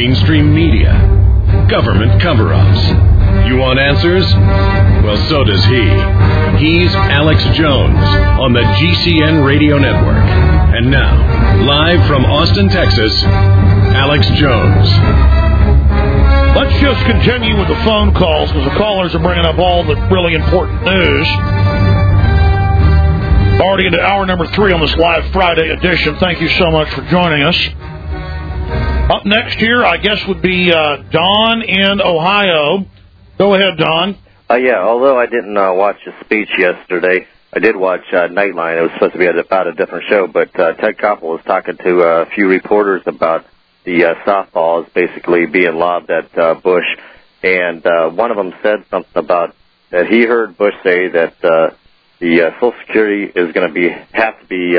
mainstream media, government cover-ups. You want answers? Well, so does he. He's Alex Jones on the GCN Radio Network. And now, live from Austin, Texas, Alex Jones. Let's just continue with the phone calls because the callers are bringing up all the really important news. Already into hour number 3 on this live Friday edition. Thank you so much for joining us. Up next here, I guess, would be Don in Ohio. Go ahead, Don. Yeah, although I didn't watch the speech yesterday, I did watch Nightline. It was supposed to be about a different show, but Ted Koppel was talking to a few reporters about the softballs basically being lobbed at Bush, and one of them said something about that he heard Bush say that the Social Security is going to have to be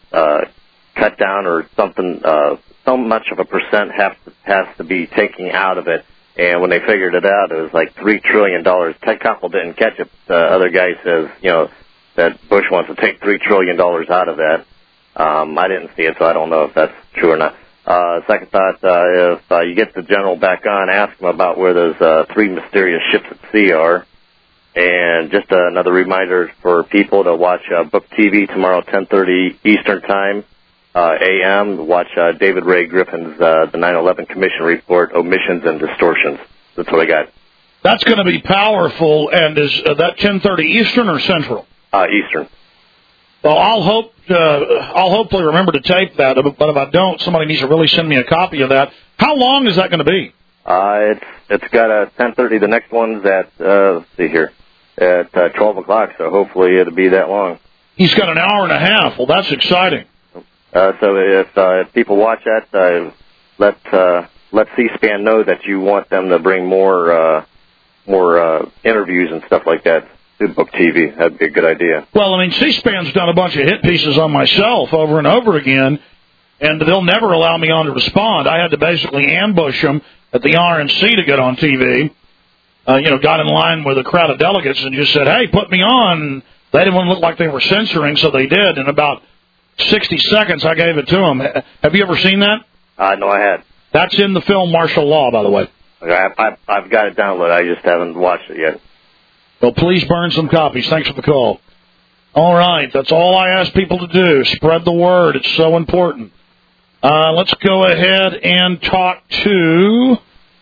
cut down or something. So much of a percent has to be taken out of it. And when they figured it out, it was like $3 trillion. Ted Koppel didn't catch it. The other guy says, that Bush wants to take $3 trillion out of that. I didn't see it, so I don't know if that's true or not. Second thought, if you get the general back on, ask him about where those 3 mysterious ships at sea are. And just another reminder for people to watch Book TV tomorrow, 10:30 Eastern Time. AM, watch David Ray Griffin's the 9/11 Commission report, Omissions and Distortions. That's what I got. That's going to be powerful, and is that 10:30 Eastern or Central? Eastern. Well, I'll hopefully remember to tape that, but if I don't, somebody needs to really send me a copy of that. How long is that going to be? It's got a 10:30. The next one's at let's see here, at 12 o'clock. So hopefully it'll be that long. He's got an hour and a half. Well, that's exciting. So if people watch that, let C-SPAN know that you want them to bring more interviews and stuff like that to Book TV. That'd be a good idea. Well, I mean, C-SPAN's done a bunch of hit pieces on myself over and over again, and they'll never allow me on to respond. I had to basically ambush them at the RNC to get on TV. Got in line with a crowd of delegates and just said, "Hey, put me on." They didn't want to look like they were censoring, so they did. In about 60 seconds, I gave it to them. Have you ever seen that? No, I had. That's in the film Martial Law, by the way. I've got it downloaded. I just haven't watched it yet. Well, please burn some copies. Thanks for the call. All right, that's all I ask people to do. Spread the word. It's so important. Let's go ahead and talk to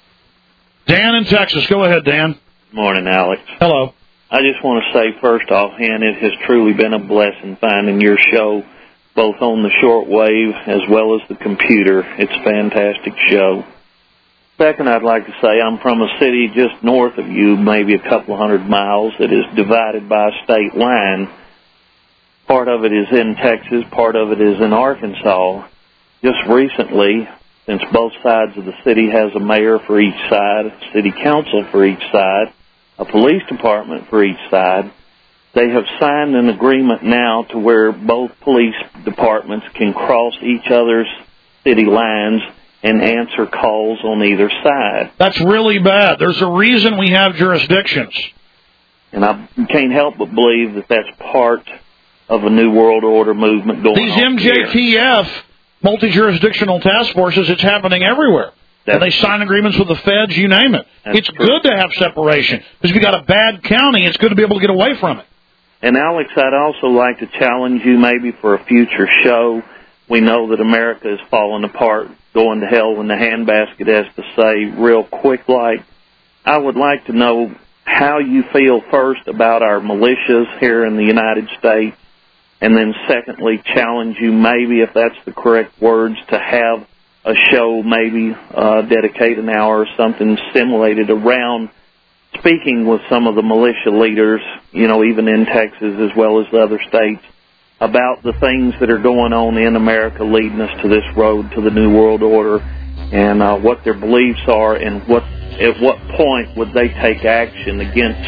Dan in Texas. Go ahead, Dan. Morning, Alex. Hello. I just want to say, first offhand, it has truly been a blessing finding your show, both on the shortwave as well as the computer. It's a fantastic show. Second, I'd like to say I'm from a city just north of you, maybe a couple of 100 miles, that is divided by a state line. Part of it is in Texas, part of it is in Arkansas. Just recently, since both sides of the city has a mayor for each side, a city council for each side, a police department for each side, they have signed an agreement now to where both police departments can cross each other's city lines and answer calls on either side. That's really bad. There's a reason we have jurisdictions. And I can't help but believe that that's part of a New World Order movement going on. These MJTF, multi-jurisdictional task forces, it's happening everywhere. And they sign agreements with the feds, you name it. It's good to have separation. Because if you've got a bad county, it's good to be able to get away from it. And, Alex, I'd also like to challenge you maybe for a future show. We know that America is falling apart, going to hell in the handbasket, as to say, real quick like. I would like to know how you feel first about our militias here in the United States, and then secondly, challenge you maybe, if that's the correct words, to have a show, maybe dedicate an hour or something simulated around speaking with some of the militia leaders, even in Texas as well as the other states, about the things that are going on in America leading us to this road to the New World Order, and what their beliefs are, and at what point would they take action against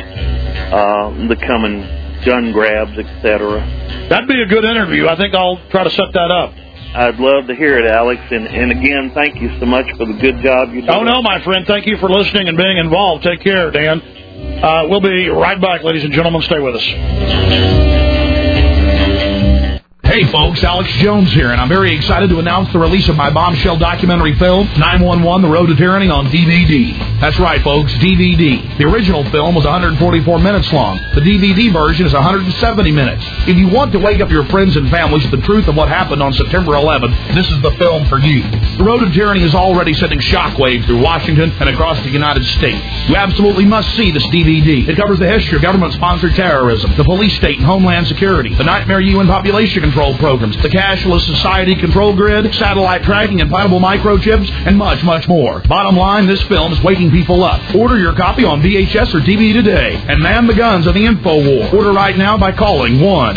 the coming gun grabs, etc. That'd be a good interview. I think I'll try to set that up. I'd love to hear it, Alex. And again, thank you so much for the good job you do. Oh, no, my friend. Thank you for listening and being involved. Take care, Dan. We'll be right back, ladies and gentlemen. Stay with us. Hey, folks, Alex Jones here, and I'm very excited to announce the release of my bombshell documentary film, 911, The Road to Tyranny, on DVD. That's right, folks, DVD. The original film was 144 minutes long. The DVD version is 170 minutes. If you want to wake up your friends and families with the truth of what happened on September 11th, this is the film for you. The Road to Tyranny is already sending shockwaves through Washington and across the United States. You absolutely must see this DVD. It covers the history of government-sponsored terrorism, the police state and homeland security, the nightmare UN population control programs, the cashless society control grid, satellite tracking, implantable microchips, and much, much more. Bottom line, this film is waking people up. Order your copy on VHS or DVD today and man the guns of the info war. Order right now by calling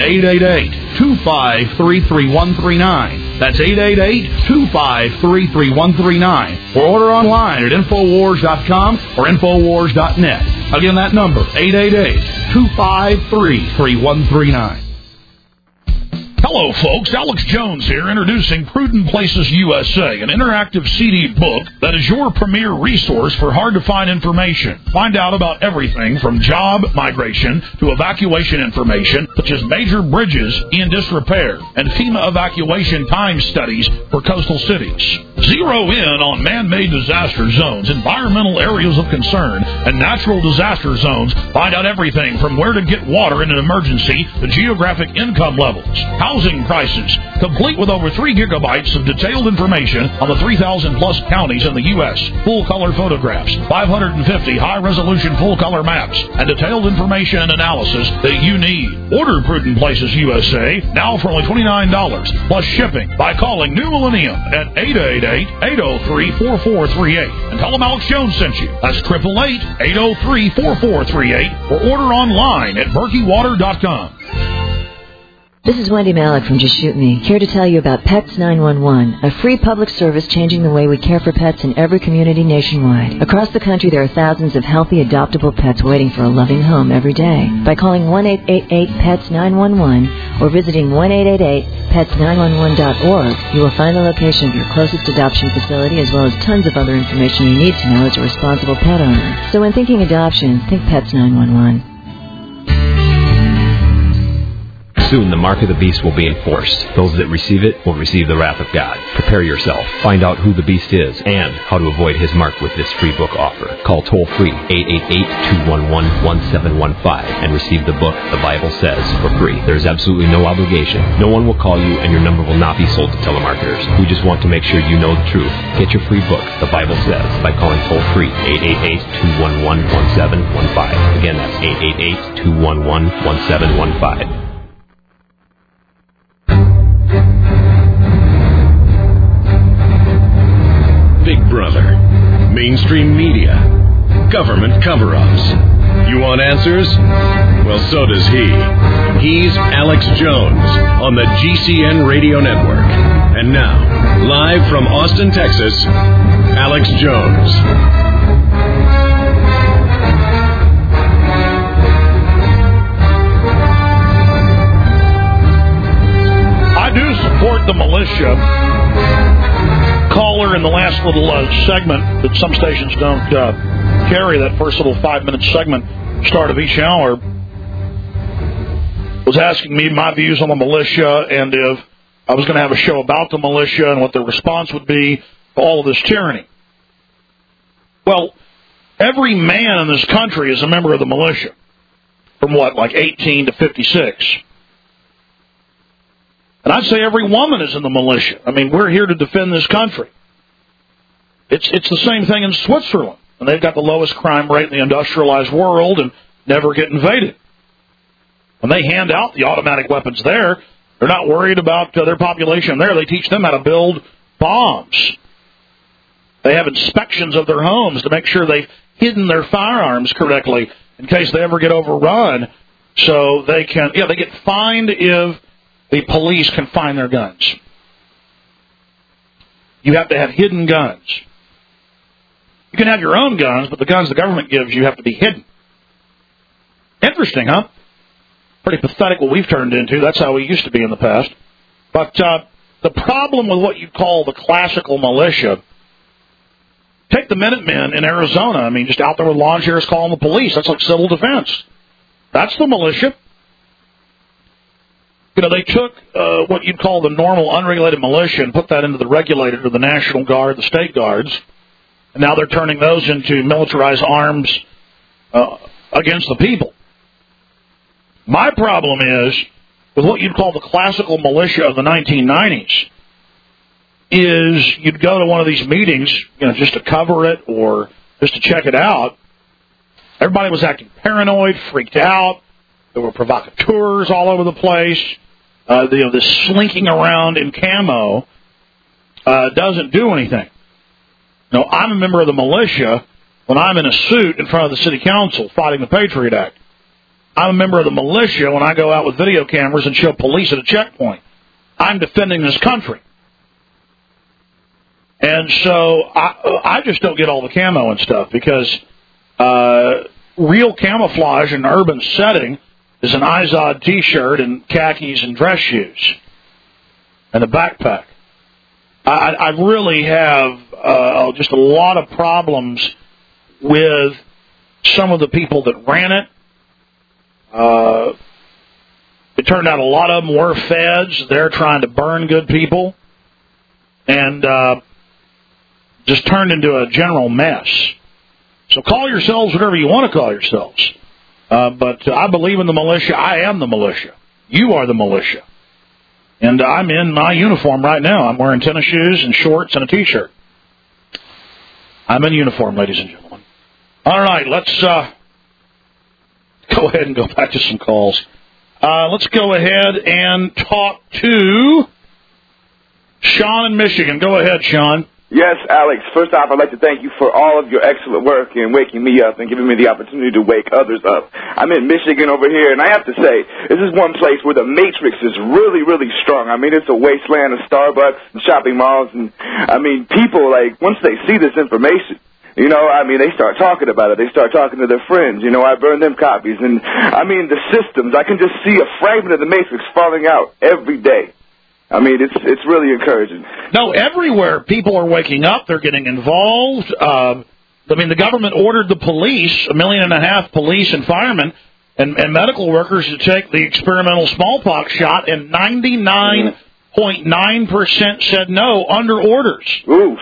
1-888-253-3139. That's 888-253-3139. Or order online at Infowars.com or Infowars.net. Again, that number, 888-253-3139. Hello, folks. Alex Jones here, introducing Prudent Places USA, an interactive CD book that is your premier resource for hard-to-find information. Find out about everything from job migration to evacuation information, such as major bridges in disrepair and FEMA evacuation time studies for coastal cities. Zero in on man-made disaster zones, environmental areas of concern, and natural disaster zones. Find out everything from where to get water in an emergency to geographic income levels, housing prices, complete with over 3 gigabytes of detailed information on the 3,000-plus counties in the U.S., full-color photographs, 550 high-resolution full-color maps, and detailed information and analysis that you need. Order Prudent Places USA now for only $29 plus shipping by calling New Millennium at 888-803-4438 and tell them Alex Jones sent you. That's 888-803-4438 or order online at berkeywater.com. This is Wendy Malick from Just Shoot Me, here to tell you about Pets 911, a free public service changing the way we care for pets in every community nationwide. Across the country, there are thousands of healthy, adoptable pets waiting for a loving home every day. By calling 1-888-PETS-911 or visiting 1-888-PETS911.org, you will find the location of your closest adoption facility as well as tons of other information you need to know as a responsible pet owner. So when thinking adoption, think Pets 911. Soon the mark of the beast will be enforced. Those that receive it will receive the wrath of God. Prepare yourself. Find out who the beast is and how to avoid his mark with this free book offer. Call toll-free 888-211-1715 and receive the book The Bible Says for free. There is absolutely no obligation. No one will call you and your number will not be sold to telemarketers. We just want to make sure you know the truth. Get your free book, The Bible Says, by calling toll-free 888-211-1715. Again, that's 888-211-1715. Big Brother, mainstream media, government cover-ups. You want answers? Well, so does he. He's Alex Jones on the GCN Radio Network. And now, live from Austin, Texas, Alex Jones. I do support the militia. Caller in the last little segment that some stations don't carry, that first little 5-minute segment, start of each hour, was asking me my views on the militia and if I was going to have a show about the militia and what the response would be to all of this tyranny. Well, every man in this country is a member of the militia, from what, like 18 to 56. And I'd say every woman is in the militia. I mean, we're here to defend this country. It's the same thing in Switzerland. And they've got the lowest crime rate in the industrialized world and never get invaded. When they hand out the automatic weapons there, they're not worried about their population there. They teach them how to build bombs. They have inspections of their homes to make sure they've hidden their firearms correctly in case they ever get overrun. So they get fined if the police can find their guns. You have to have hidden guns. You can have your own guns, but the guns the government gives you have to be hidden. Interesting, huh? Pretty pathetic what we've turned into. That's how we used to be in the past. But the problem with what you call the classical militia, take the Minutemen in Arizona. I mean, just out there with lawn chairs calling the police. That's like civil defense. That's the militia. They took what you'd call the normal unregulated militia and put that into the regulated or the National Guard, the state guards, and now they're turning those into militarized arms against the people. My problem is, with what you'd call the classical militia of the 1990s, is you'd go to one of these meetings, just to cover it or just to check it out. Everybody was acting paranoid, freaked out. There were provocateurs all over the place. This slinking around in camo doesn't do anything. I'm a member of the militia when I'm in a suit in front of the city council fighting the Patriot Act. I'm a member of the militia when I go out with video cameras and show police at a checkpoint. I'm defending this country. And so I just don't get all the camo and stuff because real camouflage in an urban setting is an Izod T-shirt and khakis and dress shoes and a backpack. I really have just a lot of problems with some of the people that ran it. It turned out a lot of them were feds. They're trying to burn good people. And just turned into a general mess. So call yourselves whatever you want to call yourselves. But I believe in the militia. I am the militia. You are the militia. And I'm in my uniform right now. I'm wearing tennis shoes and shorts and a T-shirt. I'm in uniform, ladies and gentlemen. All right, let's go ahead and go back to some calls. Let's go ahead and talk to Sean in Michigan. Go ahead, Sean. Yes, Alex. First off, I'd like to thank you for all of your excellent work in waking me up and giving me the opportunity to wake others up. I'm in Michigan over here, and I have to say, this is one place where the matrix is really, really strong. I mean, it's a wasteland of Starbucks and shopping malls, and, people, once they see this information, they start talking about it. They start talking to their friends. I burn them copies. And, the systems, I can just see a fragment of the matrix falling out every day. It's really encouraging. No, everywhere people are waking up. They're getting involved. The government ordered the police, 1.5 million police and firemen and medical workers to take the experimental smallpox shot, and 99.9% said no under orders. Oof.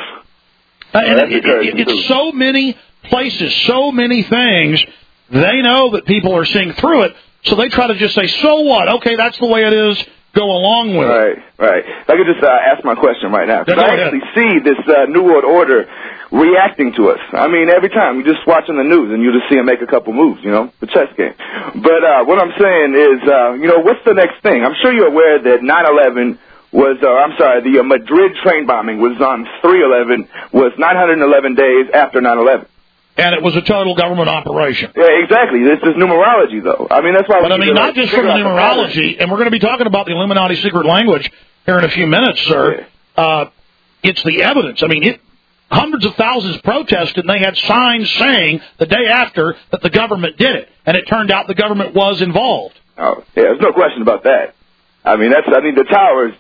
And it's so many places, so many things. They know that people are seeing through it, so they try to just say, so what? Okay, that's the way it is. Go along with it. Right. If I could just ask my question right now. Because I actually see this New World Order reacting to us. Every time you're just watching the news and you just see them make a couple moves, the chess game. But what I'm saying is, what's the next thing? I'm sure you're aware that 9/11 was, the Madrid train bombing was on 3/11, was 911 days after 9/11. And it was a total government operation. Yeah, exactly. This is numerology, though. That's why. But not just from the numerology, and we're going to be talking about the Illuminati secret language here in a few minutes, sir. Yeah. It's the evidence. Hundreds of thousands protested, and they had signs saying the day after that the government did it, and it turned out the government was involved. Oh, yeah, there's no question about that. The towers,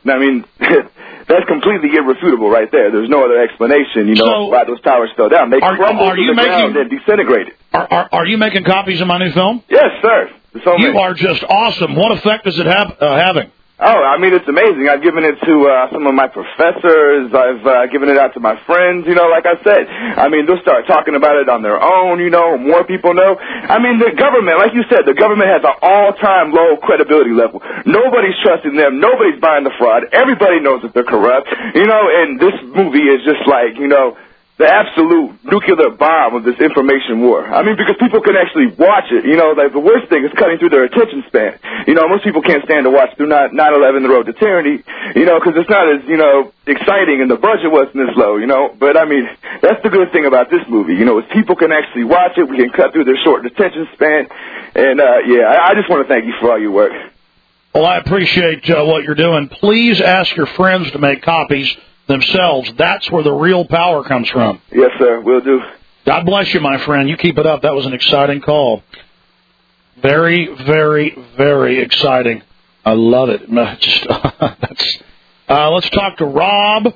that's completely irrefutable right there. There's no other explanation, why those towers fell down. They crumbled to the ground and disintegrated. Are you making copies of my new film? Yes, sir. You are just awesome. What effect is it having? Oh, it's amazing. I've given it to some of my professors. I've given it out to my friends. Like I said, they'll start talking about it on their own. More people know. The government, like you said, the government has an all-time low credibility level. Nobody's trusting them. Nobody's buying the fraud. Everybody knows that they're corrupt. And this movie is just the absolute nuclear bomb of this information war. Because people can actually watch it. The worst thing is cutting through their attention span. Most people can't stand to watch through 9/11, The Road to Tyranny, because it's not as, exciting and the budget wasn't as low, But, that's the good thing about this movie, is people can actually watch it. We can cut through their short attention span. And, I just want to thank you for all your work. Well, I appreciate what you're doing. Please ask your friends to make copies themselves. That's where the real power comes from. Yes, sir. Will do. God bless you, my friend. You keep it up. That was an exciting call. Very, very, very exciting. I love it. Let's talk to Rob.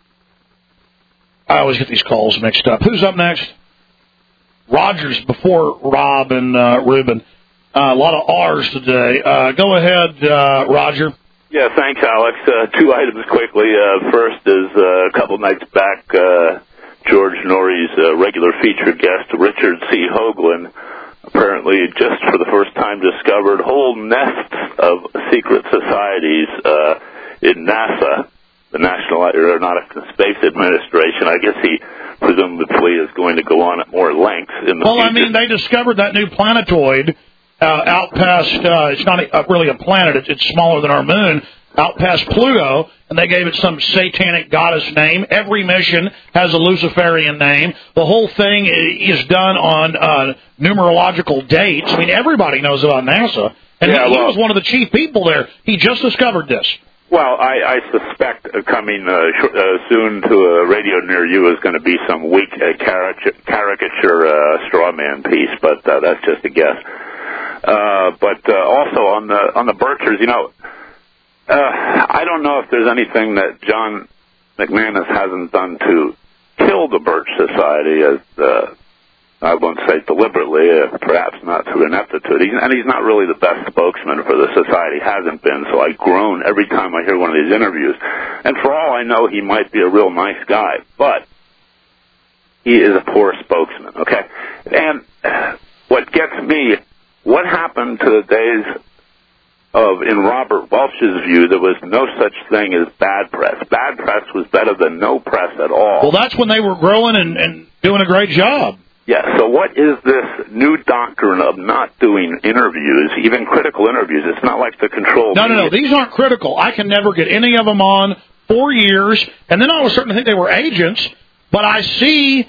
I always get these calls mixed up. Who's up next? Rogers before Rob and Ruben. A lot of R's today. Go ahead, Roger. Yeah, thanks, Alex. Two items quickly. First is a couple nights back, George Norrie's regular featured guest, Richard C. Hoagland, apparently just for the first time discovered whole nests of secret societies in NASA, the National Aeronautics and Space Administration. I guess he presumably is going to go on at more length in the future. I mean, they discovered that new planetoid out past, it's not really a planet, it's smaller than our moon, out past Pluto, and they gave it some satanic goddess name. Every mission has a Luciferian name. The whole thing is done on numerological dates. I mean, everybody knows about NASA, and he was one of the chief people there. He just discovered this. Well, I suspect coming soon to a radio near you is going to be some weak caricature straw man piece, but that's just a guess. But also on the Birchers, you know, I don't know if there's anything that John McManus hasn't done to kill the Birch Society, as I won't say deliberately, perhaps not through ineptitude. And he's not really the best spokesman for the society, hasn't been, so I groan every time I hear one of these interviews. And for all I know, he might be a real nice guy, but he is a poor spokesman, okay? And what gets me, what happened to the days of, in Robert Welch's view, there was no such thing as bad press. Bad press was better than no press at all. Well, that's when they were growing and doing a great job. Yeah, so what is this new doctrine of not doing interviews, even critical interviews? It's not like the control. No, these aren't critical. I can never get any of them on 4 years, and then I was starting to think they were agents, but I see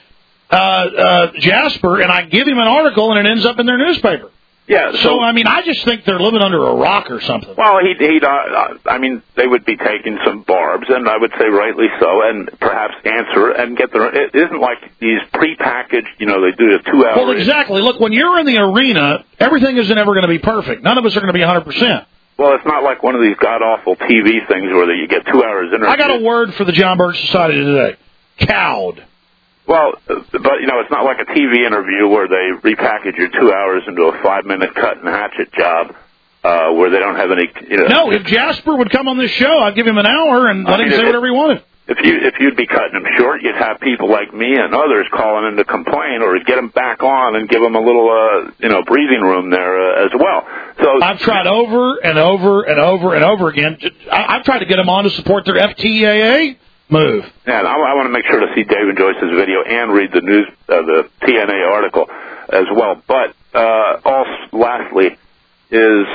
Jasper, and I give him an article, and it ends up in their newspaper. Yeah, so I mean, I just think they're living under a rock or something. Well, I mean, they would be taking some barbs, and I would say rightly so, and perhaps answer and get their. It isn't like these prepackaged, you know, they do a 2 hour. Well, exactly. Look, when you're in the arena, everything isn't ever going to be perfect. None of us are going to be 100%. Well, it's not like one of these god awful TV things where you get 2 hours interview. I got a word for the John Birch Society today: cowed. Well, but, you know, it's not like a TV interview where they repackage your 2 hours into a 5-minute cut and hatchet job where they don't have any, you know. No, if Jasper would come on this show, I'd give him an hour and let him say whatever he wanted. If you'd be cutting him short, you'd have people like me and others calling in to complain, or get him back on and give him a little, breathing room there as well. So I've tried over and over and over and over again. I've tried to get him on to support their FTAA move. Yeah, and I want to make sure to see David Joyce's video and read the news, the TNA article as well. But lastly is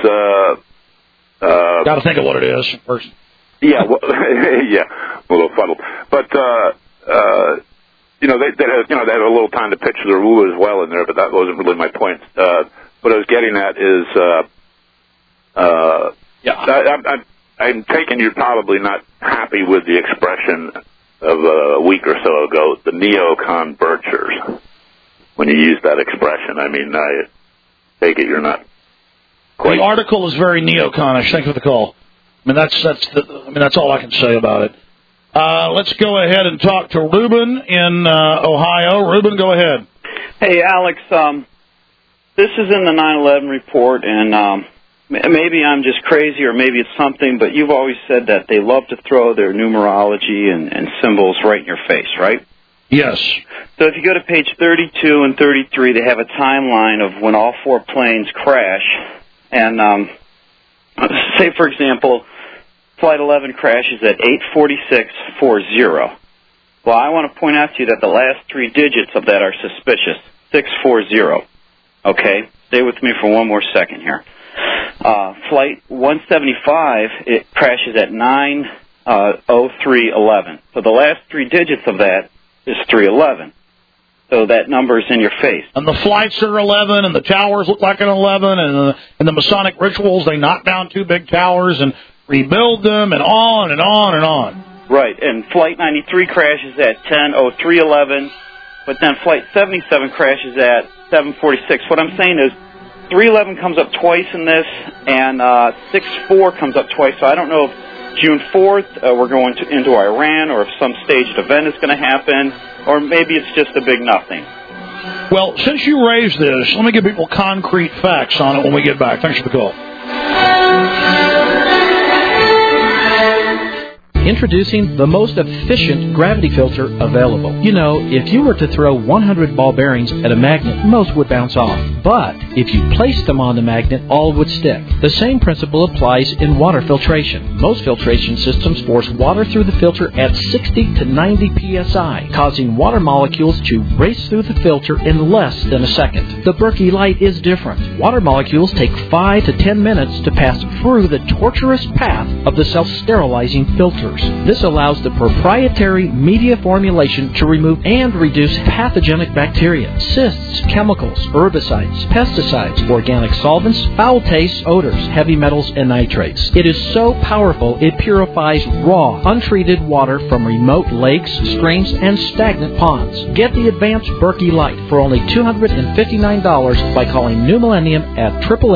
got to think of what it is first. Yeah, well, yeah, a little fuddled. But they had a little time to pitch the rule as well in there, but that wasn't really my point. What I was getting at is, I'm taking you're probably not happy with the expression of a week or so ago, the neocon Birchers. When you use that expression, I mean, I take it you're not quite. The article is very neoconish. Thank you for the call. I mean, that's all I can say about it. Let's go ahead and talk to Ruben in Ohio. Ruben, go ahead. Hey, Alex. This is in the 9/11 report, and maybe I'm just crazy or maybe it's something, but you've always said that they love to throw their numerology and symbols right in your face, right? Yes. So if you go to page 32 and 33, they have a timeline of when all 4 planes crash. And say, for example, Flight 11 crashes at 8:46:40. Well, I want to point out to you that the last 3 digits of that are suspicious, 640. Okay? Stay with me for one more second here. Flight 175, it crashes at 9:03:11. So the last 3 digits of that is 311. So that number is in your face. And the flights are 11, and the towers look like an 11, and the Masonic rituals, they knock down 2 big towers and rebuild them, and on and on and on. Right, and Flight 93 crashes at 10:03:11, but then Flight 77 crashes at 7:46. What I'm saying is 311 comes up twice in this, and 64 comes up twice, so I don't know if June 4th we're going into Iran, or if some staged event is going to happen, or maybe it's just a big nothing. Well, since you raised this, let me give people concrete facts on it when we get back. Thanks for the call. Introducing the most efficient gravity filter available. You know, if you were to throw 100 ball bearings at a magnet, most would bounce off. But if you placed them on the magnet, all would stick. The same principle applies in water filtration. Most filtration systems force water through the filter at 60 to 90 psi, causing water molecules to race through the filter in less than a second. The Berkey Light is different. Water molecules take 5 to 10 minutes to pass through the tortuous path of the self-sterilizing filters. This allows the proprietary media formulation to remove and reduce pathogenic bacteria, cysts, chemicals, herbicides, pesticides, organic solvents, foul tastes, odors, heavy metals, and nitrates. It is so powerful it purifies raw, untreated water from remote lakes, streams, and stagnant ponds. Get the advanced Berkey Light for only $259 by calling New Millennium at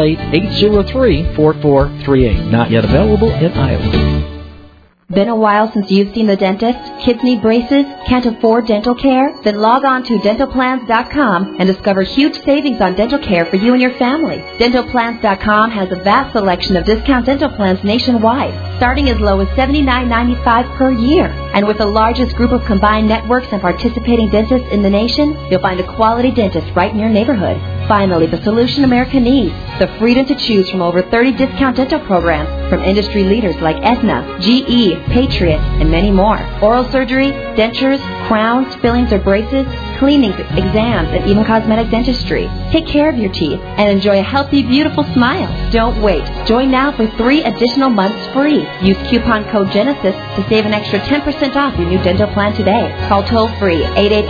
888-803-4438. Not yet available in Iowa. Been a while since you've seen the dentist? Kids need braces? Can't afford dental care? Then log on to dentalplans.com and discover huge savings on dental care for you and your family. Dentalplans.com has a vast selection of discount dental plans nationwide, starting as low as $79.95 per year. And with the largest group of combined networks and participating dentists in the nation, you'll find a quality dentist right in your neighborhood. Finally, the solution America needs, the freedom to choose from over 30 discount dental programs from industry leaders like Aetna, GE, Patriot, and many more. Oral surgery, dentures, crowns, fillings or braces, cleanings, exams, and even cosmetic dentistry. Take care of your teeth and enjoy a healthy, beautiful smile. Don't wait. Join now for 3 additional months free. Use coupon code Genesis to save an extra 10% off your new dental plan today. Call toll-free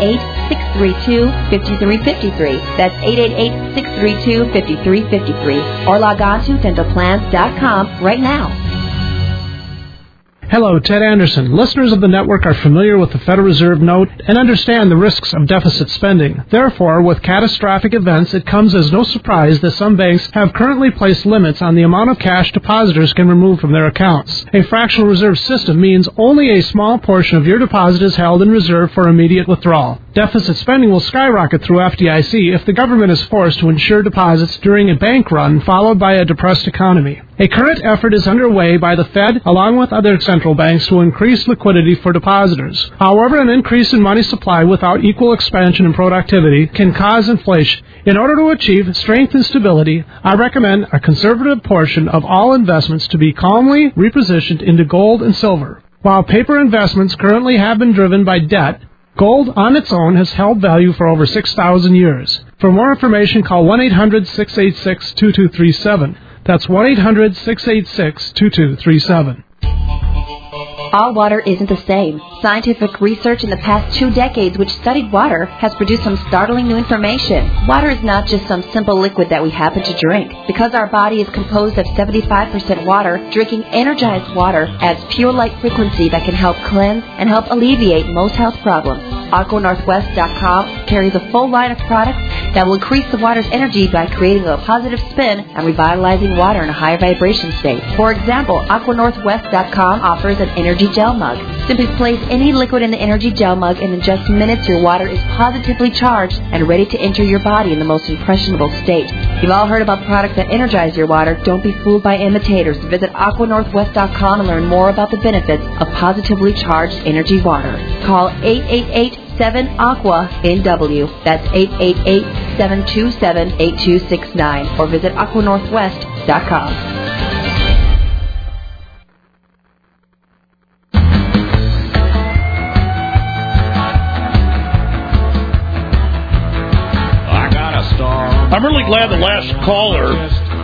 888-632-5353. That's 888-632-5353. Or log on to dentalplans.com right now. Hello, Ted Anderson. Listeners of the network are familiar with the Federal Reserve note and understand the risks of deficit spending. Therefore, with catastrophic events, it comes as no surprise that some banks have currently placed limits on the amount of cash depositors can remove from their accounts. A fractional reserve system means only a small portion of your deposit is held in reserve for immediate withdrawal. Deficit spending will skyrocket through FDIC if the government is forced to insure deposits during a bank run followed by a depressed economy. A current effort is underway by the Fed along with other central banks to increase liquidity for depositors. However, an increase in money supply without equal expansion in productivity can cause inflation. In order to achieve strength and stability, I recommend a conservative portion of all investments to be calmly repositioned into gold and silver. While paper investments currently have been driven by debt, gold on its own has held value for over 6,000 years. For more information, call 1-800-686-2237. That's 1-800-686-2237. All water isn't the same. Scientific research in the past 2 decades which studied water has produced some startling new information. Water is not just some simple liquid that we happen to drink. Because our body is composed of 75% water, drinking energized water adds pure light frequency that can help cleanse and help alleviate most health problems. AquaNorthwest.com carries a full line of products that will increase the water's energy by creating a positive spin and revitalizing water in a higher vibration state. For example, AquaNorthwest.com offers an energy gel mug. Simply place any liquid in the energy gel mug and in just minutes your water is positively charged and ready to enter your body in the most impressionable state. You've all heard about products that energize your water. Don't be fooled by imitators. Visit AquaNorthwest.com and learn more about the benefits of positively charged energy water. Call 888-7-AQUA-NW. That's 888-727-8269. Or visit AquaNorthwest.com. I'm really glad the last caller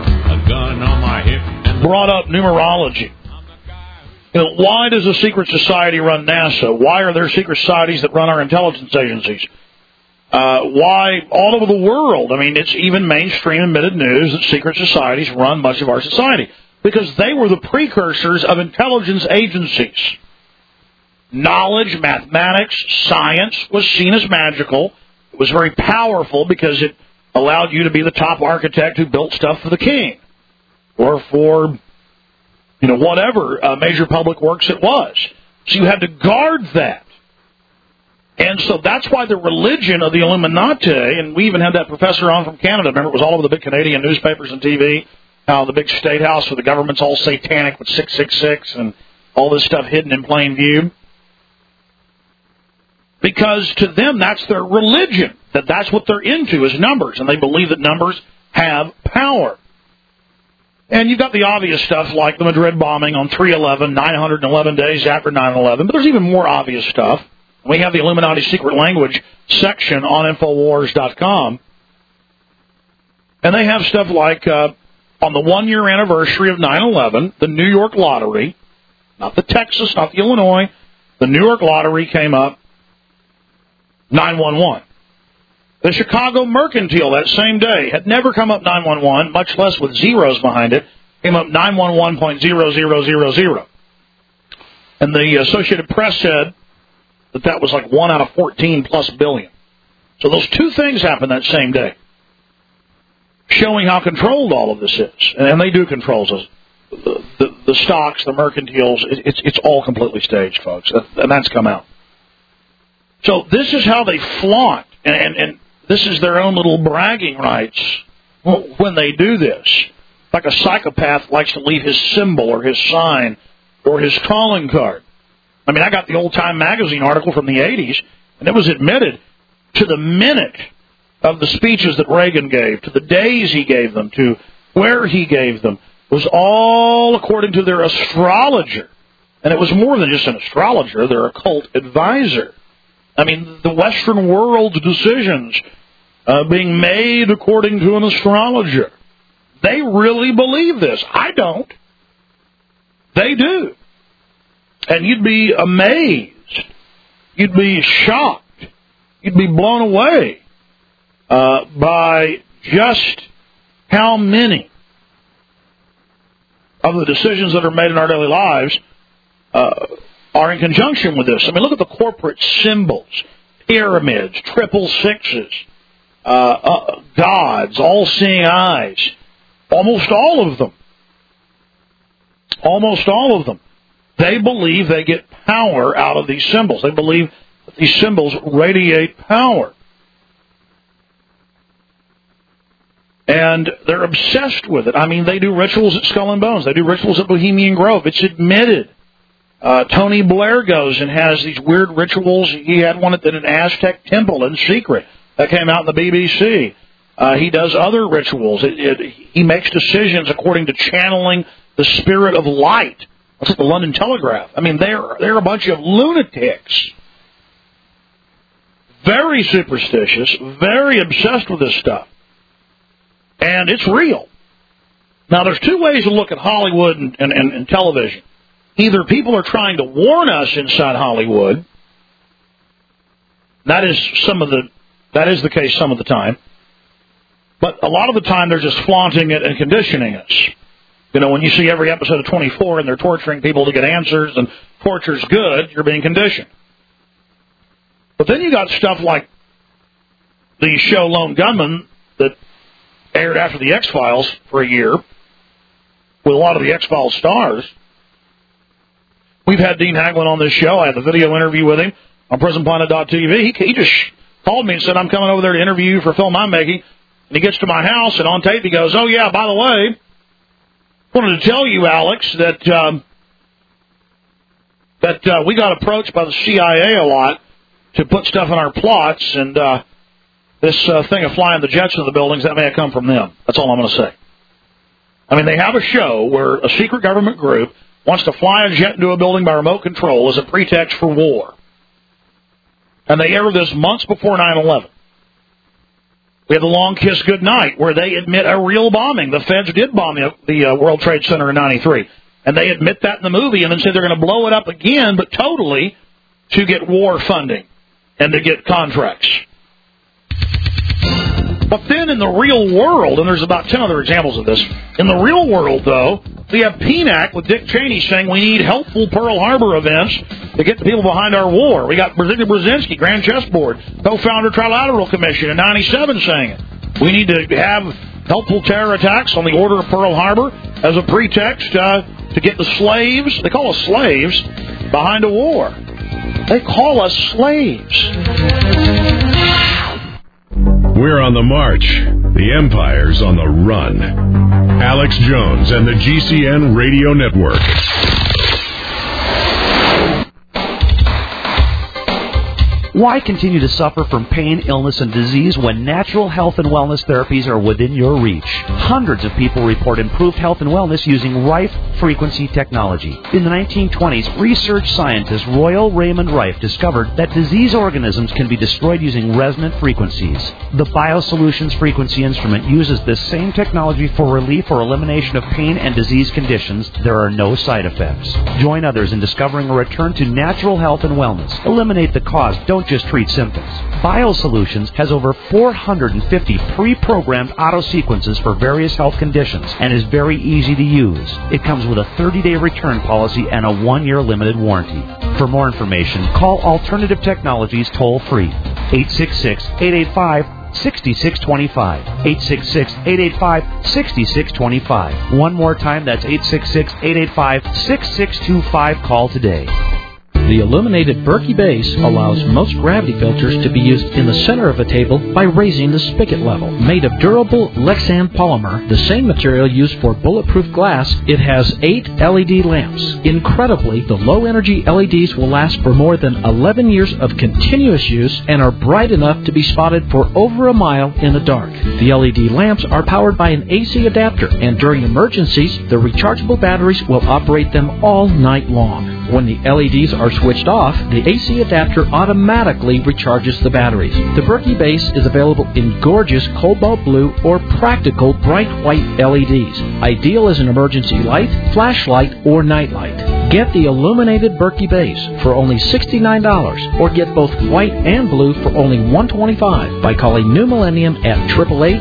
brought up numerology. You know, why does a secret society run NASA? Why are there secret societies that run our intelligence agencies? Why all over the world? I mean, it's even mainstream admitted news that secret societies run much of our society because they were the precursors of intelligence agencies. Knowledge, mathematics, science was seen as magical. It was very powerful because it allowed you to be the top architect who built stuff for the king or for, whatever major public works it was. So you had to guard that. And so that's why the religion of the Illuminati, and we even had that professor on from Canada, remember, it was all over the big Canadian newspapers and TV, how the big state house where the government's all satanic with 666 and all this stuff hidden in plain view. Because to them, that's their religion, that's what they're into is numbers, and they believe that numbers have power. And you've got the obvious stuff like the Madrid bombing on 3/11, 911 days after 9/11, but there's even more obvious stuff. We have the Illuminati secret language section on Infowars.com, and they have stuff like on the 1-year anniversary of 9/11, the New York lottery, not the Texas, not the Illinois, the New York lottery came up 911. The Chicago Mercantile that same day had never come up 911, much less with zeros behind it, came up 911.0000. And the Associated Press said that was like 1 out of 14 plus billion. So those two things happened that same day, showing how controlled all of this is. And they do control us. The stocks, the mercantiles, it's all completely staged, folks. And that's come out. So this is how they flaunt, and this is their own little bragging rights when they do this. Like a psychopath likes to leave his symbol or his sign or his calling card. I mean, I got the Old Time magazine article from the 80s, and it was admitted to the minute of the speeches that Reagan gave, to the days he gave them, to where he gave them, was all according to their astrologer. And it was more than just an astrologer, their occult advisor. I mean, the Western world's decisions being made according to an astrologer. They really believe this. I don't. They do. And you'd be amazed. You'd be shocked. You'd be blown away by just how many of the decisions that are made in our daily lives are in conjunction with this. I mean, look at the corporate symbols, pyramids, 666s, gods, all-seeing eyes, almost all of them. Almost all of them. They believe they get power out of these symbols. They believe that these symbols radiate power. And they're obsessed with it. I mean, they do rituals at Skull and Bones. They do rituals at Bohemian Grove. It's admitted. Tony Blair goes and has these weird rituals. He had one at an Aztec temple in secret. That came out in the BBC. He does other rituals. He makes decisions according to channeling the spirit of light. That's the London Telegraph. I mean, they're a bunch of lunatics. Very superstitious, very obsessed with this stuff. And it's real. Now, there's two ways to look at Hollywood and television. Either people are trying to warn us inside Hollywood. That is the case some of the time. But a lot of the time they're just flaunting it and conditioning us. You know, when you see every episode of 24 and they're torturing people to get answers and torture's good, you're being conditioned. But then you got stuff like the show Lone Gunman that aired after the X-Files for a year with a lot of the X-Files stars. We've had Dean Haglund on this show. I had a video interview with him on PrisonPlanet.tv. He just called me and said, I'm coming over there to interview you for a film I'm making. And he gets to my house, and on tape he goes, oh, yeah, by the way, I wanted to tell you, Alex, that we got approached by the CIA a lot to put stuff in our plots, and this thing of flying the jets into the buildings, that may have come from them. That's all I'm going to say. I mean, they have a show where a secret government group wants to fly a jet into a building by remote control as a pretext for war. And they air this months before 9/11. We have the Long Kiss Goodnight, where they admit a real bombing. The feds did bomb the World Trade Center in 93. And they admit that in the movie and then say they're going to blow it up again, but totally to get war funding and to get contracts. But then in the real world, and there's about 10 other examples of this, in the real world, though, we have PNAC with Dick Cheney saying we need helpful Pearl Harbor events to get the people behind our war. We got Brzezinski, Grand Chessboard, co-founder Trilateral Commission in 97 saying it. We need to have helpful terror attacks on the order of Pearl Harbor as a pretext to get the slaves, they call us slaves, behind a war. They call us slaves. We're on the march. The Empire's on the run. Alex Jones and the GCN Radio Network. Why continue to suffer from pain, illness, and disease when natural health and wellness therapies are within your reach? Hundreds of people report improved health and wellness using Rife frequency technology. In the 1920s, research scientist Royal Raymond Rife discovered that disease organisms can be destroyed using resonant frequencies. The BioSolutions frequency instrument uses this same technology for relief or elimination of pain and disease conditions. There are no side effects. Join others in discovering a return to natural health and wellness. Eliminate the cause. Don't just treat symptoms. BioSolutions has over 450 pre-programmed auto-sequences for various health conditions and is very easy to use. It comes with a 30-day return policy and a 1-year limited warranty. For more information, call Alternative Technologies toll-free, 866-885-6625, 866-885-6625. One more time, that's 866-885-6625. Call today. The illuminated Berkey base allows most gravity filters to be used in the center of a table by raising the spigot level. Made of durable Lexan polymer, the same material used for bulletproof glass, it has 8 LED lamps. Incredibly, the low-energy LEDs will last for more than 11 years of continuous use and are bright enough to be spotted for over a mile in the dark. The LED lamps are powered by an AC adapter, and during emergencies, the rechargeable batteries will operate them all night long. When the LEDs are switched off, the AC adapter automatically recharges the batteries. The Berkey base is available in gorgeous cobalt blue or practical bright white LEDs. Ideal as an emergency light, flashlight, or nightlight. Get the illuminated Berkey base for only $69, or get both white and blue for only $125 by calling New Millennium at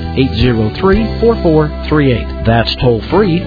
888-803-4438. That's toll free,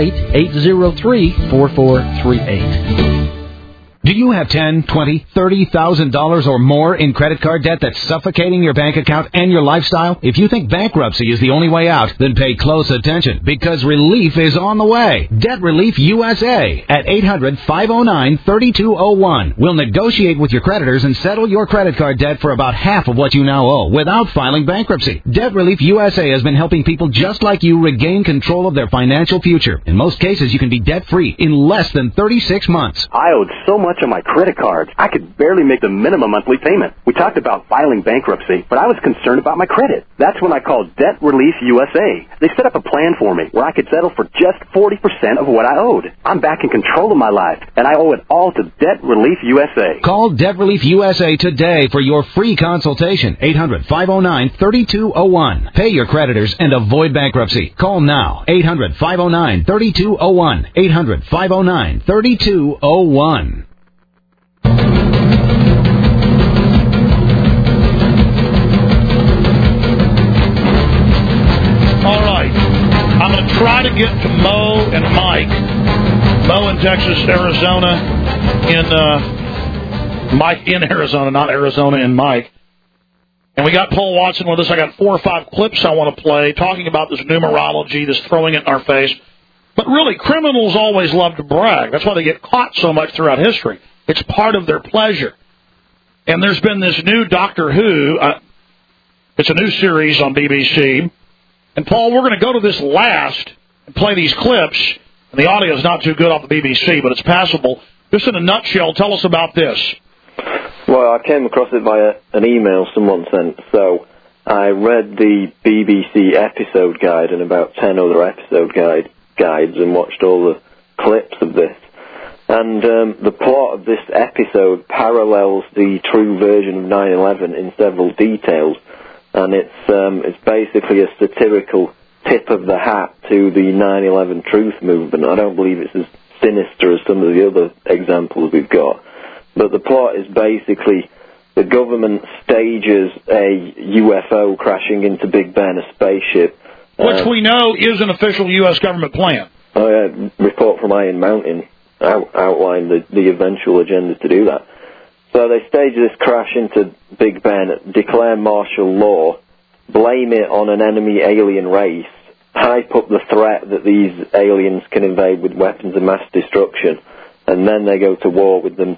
888-803-4438. Do you have $10,000, $20,000, $30,000 or more in credit card debt that's suffocating your bank account and your lifestyle? If you think bankruptcy is the only way out, then pay close attention, because relief is on the way. Debt Relief USA at 800-509-3201 will negotiate with your creditors and settle your credit card debt for about half of what you now owe without filing bankruptcy. Debt Relief USA has been helping people just like you regain control of their financial future. In most cases, you can be debt-free in less than 36 months. I owed so much on my credit cards, I could barely make the minimum monthly payment. We talked about filing bankruptcy, but I was concerned about my credit. That's when I called Debt Relief USA. They set up a plan for me where I could settle for just 40% of what I owed. I'm back in control of my life, and I owe it all to Debt Relief USA. Call Debt Relief USA today for your free consultation. 800-509-3201. Pay your creditors and avoid bankruptcy. Call now. 800-509-3201. 800-509-3201. All right. I'm going to try to get to Mo and Mike. Mo in Texas, Arizona, Mike in Arizona, not Arizona and Mike. And we got Paul Watson with us. I got 4 or 5 clips I want to play talking about this numerology, this throwing it in our face. But really, criminals always love to brag. That's why they get caught so much throughout history. It's part of their pleasure. And there's been this new Doctor Who. It's a new series on BBC. And, Paul, we're going to go to this last and play these clips. And the audio is not too good off the BBC, but it's passable. Just in a nutshell, tell us about this. Well, I came across it via an email someone sent. So I read the BBC episode guide and about 10 other episode guides and watched all the clips of this. And the plot of this episode parallels the true version of 9/11 in several details. And it's basically a satirical tip of the hat to the 9/11 truth movement. I don't believe it's as sinister as some of the other examples we've got. But the plot is basically the government stages a UFO crashing into Big Ben, a spaceship. Which we know is an official U.S. government plan. A report from Iron Mountain outlined the eventual agenda to do that. So they stage this crash into Big Ben, declare martial law, blame it on an enemy alien race, hype up the threat that these aliens can invade with weapons of mass destruction, and then they go to war with them to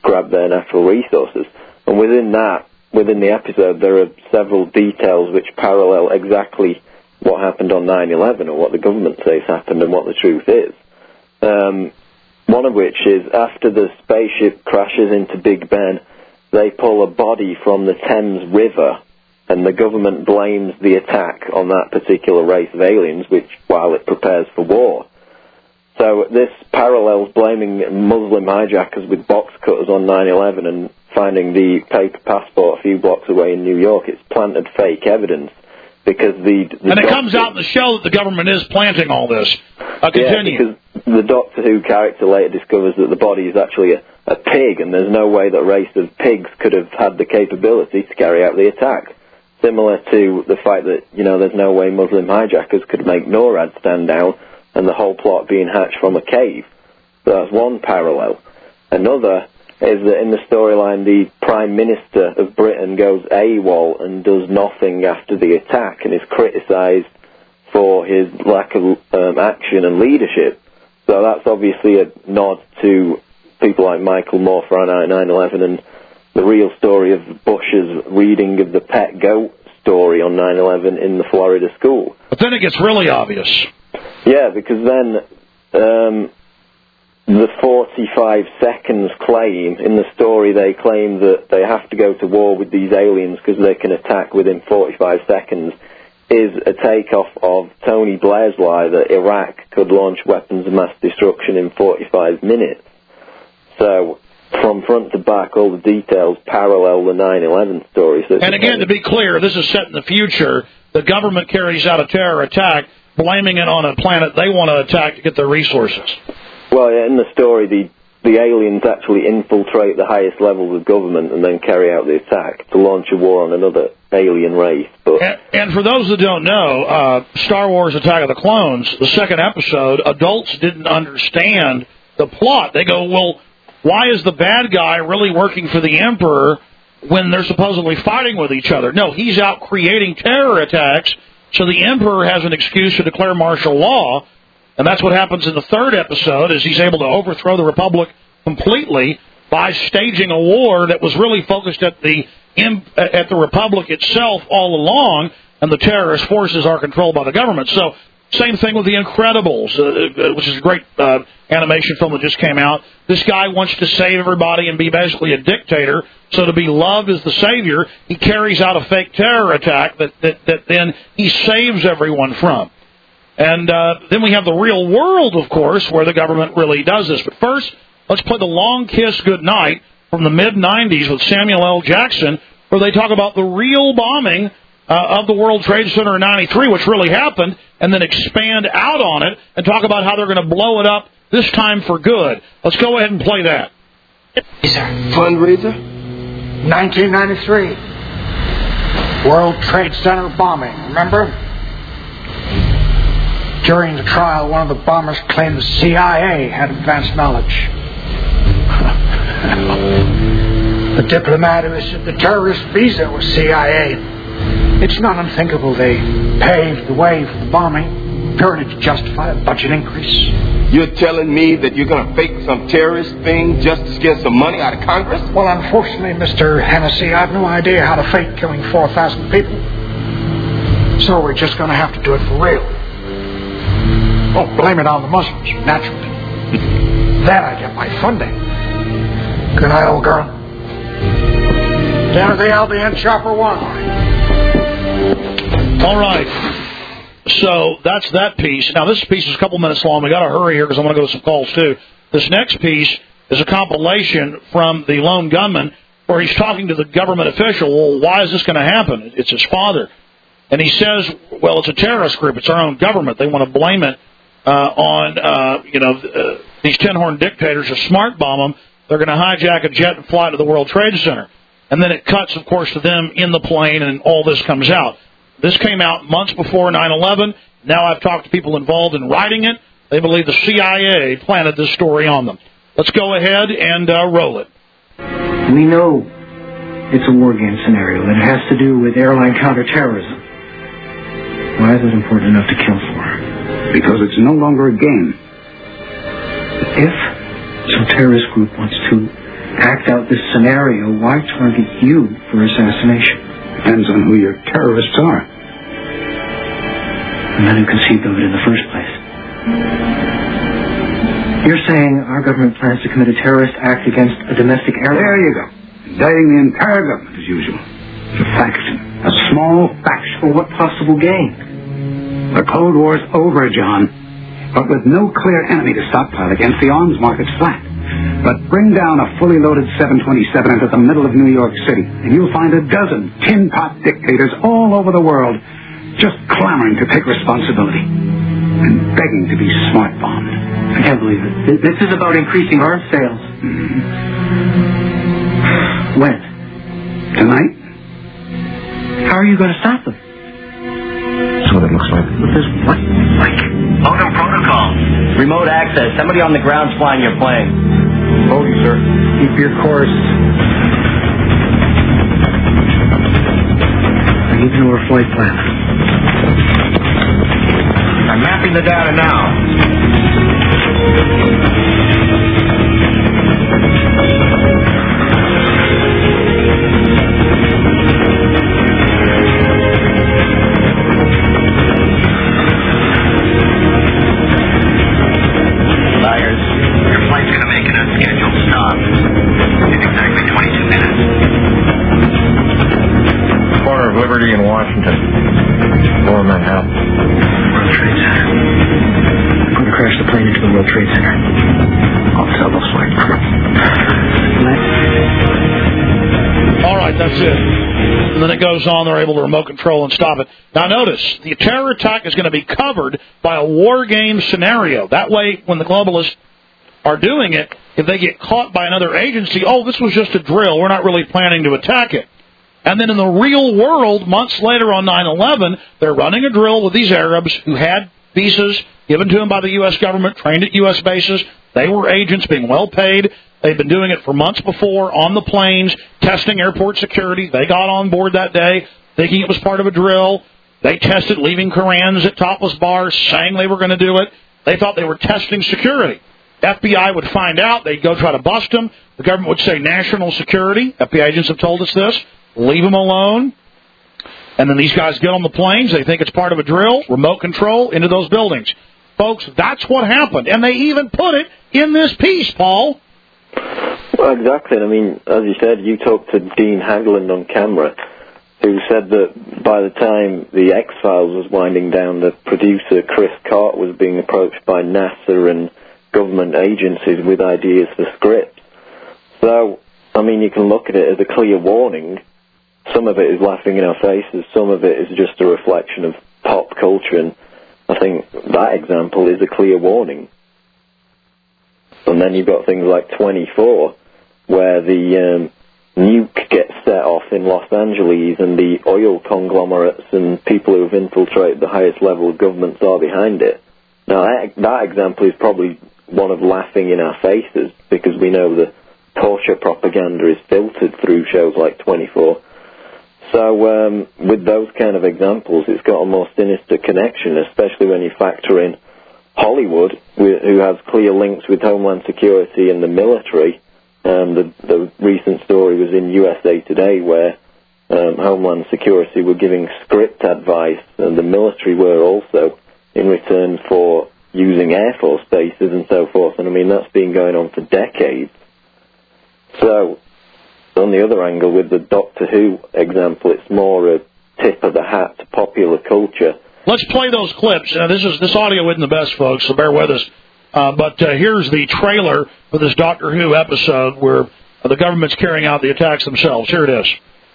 grab their natural resources. And within the episode, there are several details which parallel exactly what happened on 9/11, or what the government says happened and what the truth is. One of which is, after the spaceship crashes into Big Ben, they pull a body from the Thames River, and the government blames the attack on that particular race of aliens, while it prepares for war. So this parallels blaming Muslim hijackers with box cutters on 9/11 and finding the paper passport a few blocks away in New York. It's planted fake evidence, because and it comes out in the show that the government is planting all this. Continue. Yeah, because the Doctor Who character later discovers that the body is actually a pig, and there's no way that a race of pigs could have had the capability to carry out the attack. Similar to the fact that, there's no way Muslim hijackers could make NORAD stand down, and the whole plot being hatched from a cave. So that's one parallel. Another is that in the storyline, the Prime Minister of Britain goes AWOL and does nothing after the attack, and is criticised for his lack of action and leadership. So that's obviously a nod to people like Michael Moore for 9/11 and the real story of Bush's reading of the pet goat story on 9/11 in the Florida school. But then it gets really obvious. Yeah, because then the 45 seconds claim, in the story they claim that they have to go to war with these aliens because they can attack within 45 seconds, is a takeoff of Tony Blair's lie that Iraq could launch weapons of mass destruction in 45 minutes. So, from front to back, all the details parallel the 9/11 story. So and again, to be clear, this is set in the future. The government carries out a terror attack, blaming it on a planet they want to attack to get their resources. Well, yeah, in the story, the aliens actually infiltrate the highest levels of government and then carry out the attack to launch a war on another alien race. But and for those that don't know, Star Wars Attack of the Clones, the second episode, adults didn't understand the plot. They go, well, why is the bad guy really working for the Emperor when they're supposedly fighting with each other? No, he's out creating terror attacks, so the Emperor has an excuse to declare martial law, and that's what happens in the third episode, is he's able to overthrow the Republic completely by staging a war that was really focused at the Republic itself all along, and the terrorist forces are controlled by the government. So, same thing with The Incredibles, which is a great animation film that just came out. This guy wants to save everybody and be basically a dictator, so to be loved as the savior, he carries out a fake terror attack that then he saves everyone from. And then we have the real world, of course, where the government really does this. But first, let's play The Long Kiss Goodnight from the mid-'90s with Samuel L. Jackson, where they talk about the real bombing of the World Trade Center in 93, which really happened, and then expand out on it and talk about how they're going to blow it up, this time for good. Let's go ahead and play that. Fundraiser? 1993. World Trade Center bombing, remember? During the trial, one of the bombers claimed the CIA had advanced knowledge. The diplomat who issued the terrorist visa was CIA. It's not unthinkable they paved the way for the bombing, purely to justify a budget increase. You're telling me that you're going to fake some terrorist thing just to get some money out of Congress? Well, unfortunately, Mr. Hennessy, I have no idea how to fake killing 4,000 people. So we're just going to have to do it for real. Oh, blame it on the Muslims, naturally. Then I get my funding. Good night, old girl. Down to the LDN Chopper 1. All right. So that's that piece. Now, this piece is a couple minutes long. We got to hurry here because I want to go to some calls, too. This next piece is a compilation from the lone gunman where he's talking to the government official. Well, why is this going to happen? It's his father. And he says, well, it's a terrorist group. It's our own government. They want to blame it on these tin-horn dictators are smart bomb them. They're going to hijack a jet and fly to the World Trade Center. And then it cuts, of course, to them in the plane, and all this comes out. This came out months before 9/11. Now I've talked to people involved in writing it. They believe the CIA planted this story on them. Let's go ahead and roll it. We know it's a war game scenario, that it has to do with airline counterterrorism. Why is it important enough to kill for? Because it's no longer a game. If some terrorist group wants to act out this scenario, why target you for assassination? Depends on who your terrorists are. The men who conceived of it in the first place. You're saying our government plans to commit a terrorist act against a domestic airline? There you go. Indicting the entire government, as usual. It's a faction. A small faction. For what possible gain? The Cold War's over, John. But with no clear enemy to stockpile against, the arms market's flat. But bring down a fully loaded 727 into the middle of New York City, and you'll find a dozen tin-pot dictators all over the world just clamoring to take responsibility and begging to be smart-bombed. I can't believe it. This is about increasing arms sales. When? Tonight? How are you going to stop them? That's what it looks like. What does what like? Modem protocol. Remote access. Somebody on the ground's flying your plane. Bogey, sir. Keep your course. I need to know our flight plan. I'm mapping the data now. In Washington, or Manhattan. World Trade Center. I'm going to crash the plane into the World Trade Center. I'll tell the flight crew. All right, that's it. And then it goes on. They're able to remote control and stop it. Now, notice, the terror attack is going to be covered by a war game scenario. That way, when the globalists are doing it, if they get caught by another agency, oh, this was just a drill. We're not really planning to attack it. And then in the real world, months later on 9/11, they're running a drill with these Arabs who had visas given to them by the U.S. government, trained at U.S. bases. They were agents being well paid. They've been doing it for months before on the planes, testing airport security. They got on board that day thinking it was part of a drill. They tested leaving Korans at topless bars, saying they were going to do it. They thought they were testing security. FBI would find out. They'd go try to bust them. The government would say national security. FBI agents have told us this. Leave them alone. And then these guys get on the planes. They think it's part of a drill. Remote control into those buildings. Folks, that's what happened. And they even put it in this piece, Paul. Well, exactly. I mean, as you said, you talked to Dean Haglund on camera, who said that by the time the X-Files was winding down, the producer, Chris Cart, was being approached by NASA and government agencies with ideas for scripts. So, I mean, you can look at it as a clear warning. Some of it is laughing in our faces. Some of it is just a reflection of pop culture. And I think that example is a clear warning. And then you've got things like 24, where the nuke gets set off in Los Angeles and the oil conglomerates and people who have infiltrated the highest level of governments are behind it. Now, that example is probably one of laughing in our faces, because we know the torture propaganda is filtered through shows like 24. So with those kind of examples, it's got a more sinister connection, especially when you factor in Hollywood, who has clear links with Homeland Security and the military. The recent story was in USA Today, where Homeland Security were giving script advice, and the military were also, in return for using Air Force bases and so forth. And I mean, that's been going on for decades. So, on the other angle, with the Doctor Who example, it's more a tip of the hat to popular culture. Let's play those clips. This audio isn't the best, folks, so bear with us. But here's the trailer for this Doctor Who episode where the government's carrying out the attacks themselves. Here it is.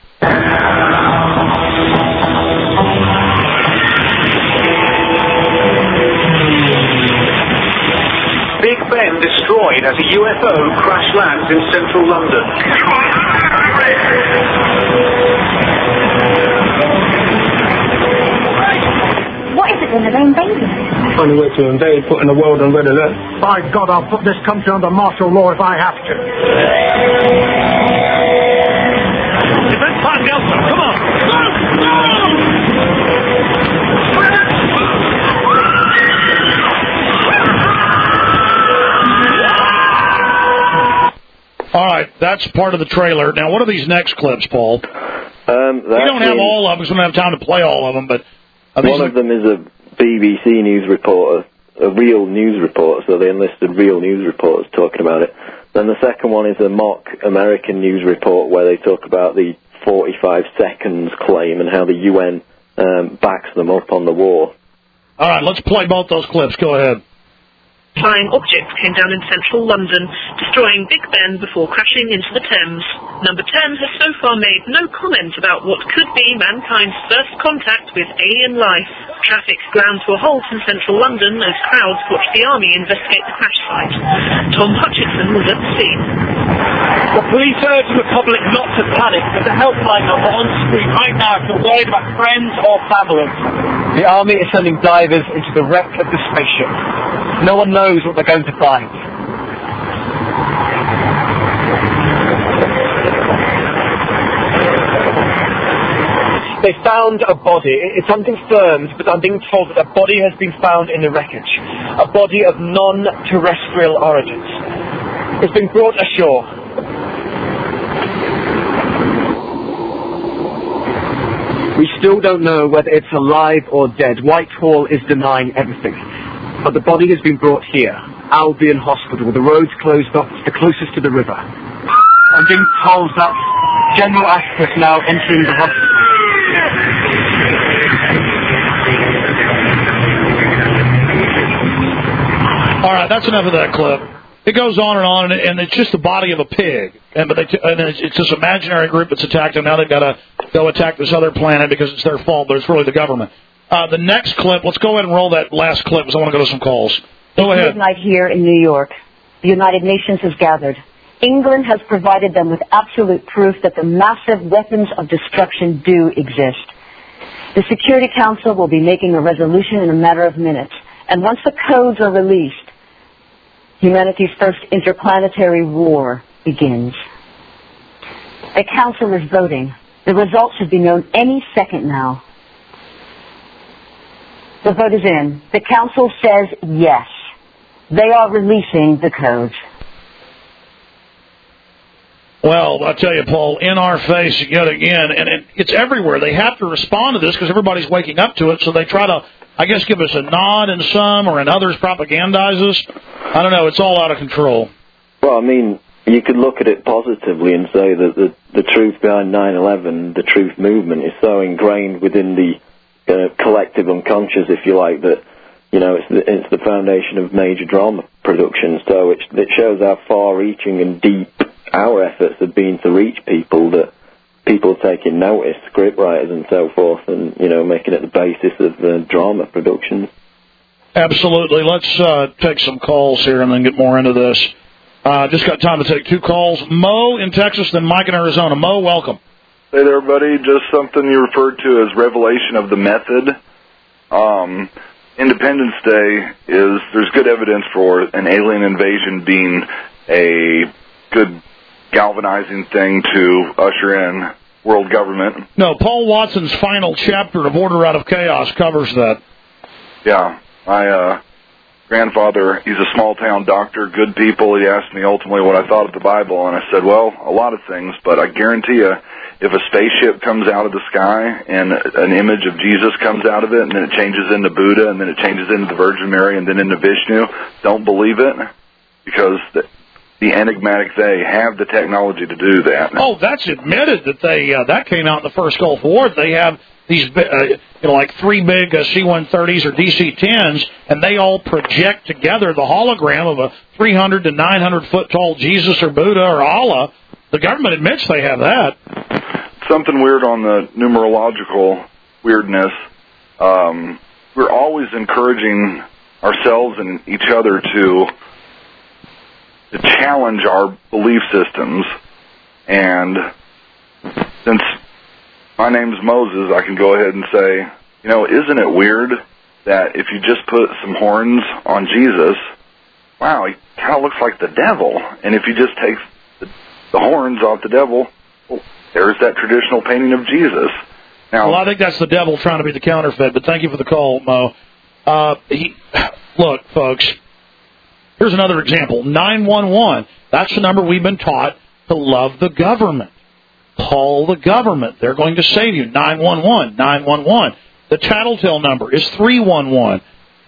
Big Ben destroyed as a UFO crash lands in central London. What is it then, they're invading? Only way to invade, putting the world on red alert. By God, I'll put this country under martial law if I have to. Defense Park Alpha, come on! All right, that's part of the trailer. Now, what are these next clips, Paul? We don't have all of them because we don't have time to play all of them, but... One of them is a BBC news reporter, a real news reporter, so they enlisted real news reporters talking about it. Then the second one is a mock American news report where they talk about the 45 seconds claim and how the UN backs them up on the war. All right, let's play both those clips. Go ahead. Flying objects came down in central London, destroying Big Ben before crashing into the Thames. Number 10 has so far made no comment about what could be mankind's first contact with alien life. Traffic ground to a halt in central London as crowds watched the army investigate the crash site. Tom Hutchinson was at the scene. The police urge the public not to panic. There's a helpline number on screen right now if you're worried about friends or family. The army is sending divers into the wreck of the spaceship. No one knows what they're going to find. They found a body. It's unconfirmed, but I'm being told that a body has been found in the wreckage. A body of non-terrestrial origins. It's been brought ashore. We still don't know whether it's alive or dead. Whitehall is denying everything. But the body has been brought here, Albion Hospital. The road's closed off. It's the closest to the river. I'm being told that General Ashford now entering the hospital. All right, that's enough of that clip. It goes on, and it's just the body of a pig. And it's this imaginary group that's attacked them. Now they've got to go attack this other planet because it's their fault, but it's really the government. The next clip, let's go ahead and roll that last clip because I want to go to some calls. Go ahead. Midnight here in New York. The United Nations has gathered. England has provided them with absolute proof that the massive weapons of destruction do exist. The Security Council will be making a resolution in a matter of minutes. And once the codes are released, humanity's first interplanetary war begins. The Council is voting. The results should be known any second now. The vote is in. The Council says yes. They are releasing the codes. Well, I'll tell you, Paul, in our face yet again, and it's everywhere. They have to respond to this because everybody's waking up to it, so they try to, I guess, give us a nod in some or in others propagandize us. I don't know. It's all out of control. Well, I mean, you could look at it positively and say that the truth behind 9/11, the truth movement, is so ingrained within the collective unconscious, if you like, that, you know, it's the foundation of major drama production. So it shows how far-reaching and deep our efforts have been to reach people, that people are taking notice, scriptwriters and so forth, and, you know, making it the basis of the drama production. Absolutely. Let's take some calls here and then get more into this. Just got time to take two calls. Mo in Texas, then Mike in Arizona. Mo, welcome. Hey there, buddy. Just something you referred to as revelation of the method. Independence Day there's good evidence for an alien invasion being a good galvanizing thing to usher in world government. No, Paul Watson's final chapter of Order Out of Chaos covers that. Yeah, my grandfather, he's a small-town doctor, good people. He asked me ultimately what I thought of the Bible, and I said, well, a lot of things, but I guarantee you, if a spaceship comes out of the sky and an image of Jesus comes out of it, and then it changes into Buddha, and then it changes into the Virgin Mary, and then into Vishnu, don't believe it, because the enigmatic they have the technology to do that. Oh, that's admitted that that came out in the first Gulf War. They have these, like 3 big C-130s or DC-10s, and they all project together the hologram of a 300 to 900 foot tall Jesus or Buddha or Allah. The government admits they have that. Something weird on the numerological weirdness. We're always encouraging ourselves and each other to challenge our belief systems. And since my name's Moses, I can go ahead and say, isn't it weird that if you just put some horns on Jesus, wow, he kind of looks like the devil. And if you just take the horns off the devil, well, there's that traditional painting of Jesus. Now, well, I think that's the devil trying to be the counterfeit, but thank you for the call, Mo. Look, folks, here's another example. 911. That's the number we've been taught to love the government. Call the government. They're going to save you. 911, 911. The tattletale number is 311.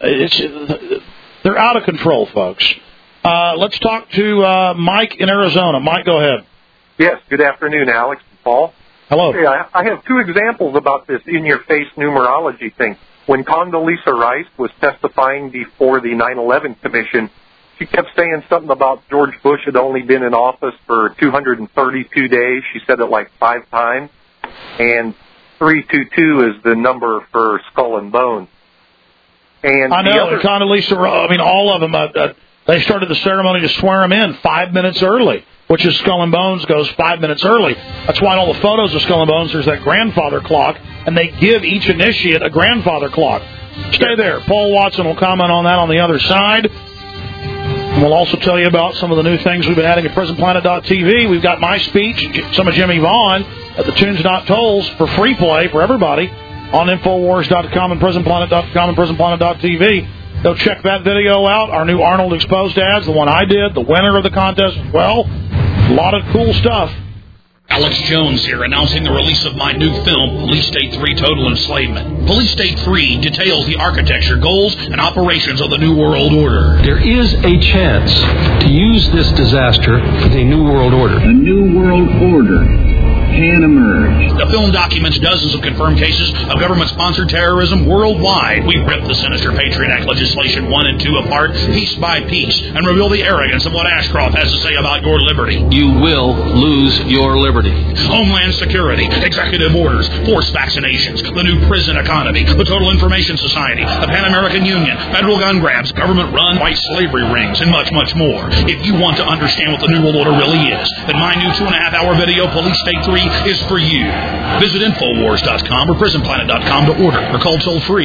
They're out of control, folks. Let's talk to Mike in Arizona. Mike, go ahead. Yes, good afternoon, Alex and Paul. Hello. Hey, I have two examples about this in-your-face numerology thing. When Condoleezza Rice was testifying before the 9/11 Commission, she kept saying something about George Bush had only been in office for 232 days. She said it like 5 times. And 322 is the number for Skull and Bones. And I know, Condoleezza, I mean, all of them, they started the ceremony to swear them in 5 minutes early, which is Skull and Bones goes 5 minutes early. That's why in all the photos of Skull and Bones, there's that grandfather clock, and they give each initiate a grandfather clock. Stay there. Paul Watson will comment on that on the other side. And we'll also tell you about some of the new things we've been adding at PrisonPlanet.tv. We've got my speech, some of Jimmy Vaughn at the Tunes Not Tolls for free play for everybody on Infowars.com and PrisonPlanet.com and PrisonPlanet.tv. Go check that video out. Our new Arnold Exposed ads, the one I did, the winner of the contest as well. A lot of cool stuff. Alex Jones here, announcing the release of my new film, Police State 3 Total Enslavement. Police State 3 details the architecture, goals, and operations of the New World Order. There is a chance to use this disaster for the New World Order. The New World Order can emerge. The film documents dozens of confirmed cases of government-sponsored terrorism worldwide. We rip the sinister Patriot Act legislation 1 and 2 apart, piece by piece, and reveal the arrogance of what Ashcroft has to say about your liberty. You will lose your liberty. Homeland Security, executive orders, forced vaccinations, the new prison economy, the Total Information Society, the Pan American Union, federal gun grabs, government-run white slavery rings, and much, much more. If you want to understand what the New World Order really is, then my new 2.5-hour video, Police State 3, is for you. Visit Infowars.com or PrisonPlanet.com to order or call toll-free